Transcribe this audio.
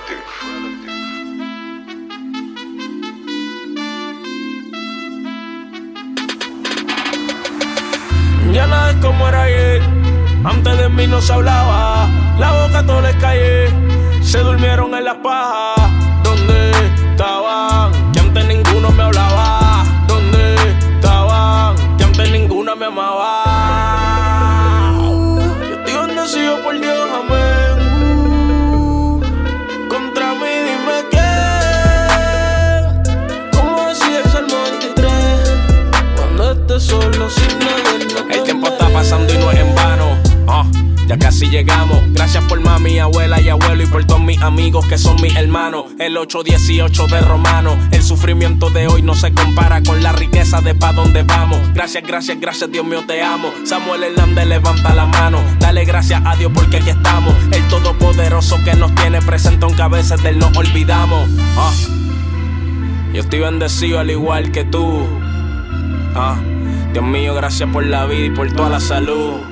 Ya nada es como era ayer. Antes de mí no se hablaba, la boca todo les callé. Se durmieron en las pajas. ¿Dónde estaban? Que antes ninguno me hablaba. ¿Dónde estaban? Que antes ninguno me amaba. Yo estoy bendecido por Dios, amén. Contra mí dime qué. ¿Cómo decía el Salmo 23? Cuando estés solo sin nadie. El tiempo está pasando y no es en vano. Ya casi llegamos. Gracias por mami, abuela y abuelo, y por todos mis amigos que son mis hermanos. El 818 de Romano. El sufrimiento de hoy no se compara con la riqueza de pa' donde vamos. Gracias, gracias, gracias, Dios mío, te amo. Samuel Hernández, levanta la mano. Dale gracias a Dios porque aquí estamos. El todopoderoso que nos tiene presente, aunque a veces de él nos olvidamos. Yo estoy bendecido al igual que tú. Dios mío, gracias por la vida y por toda la salud.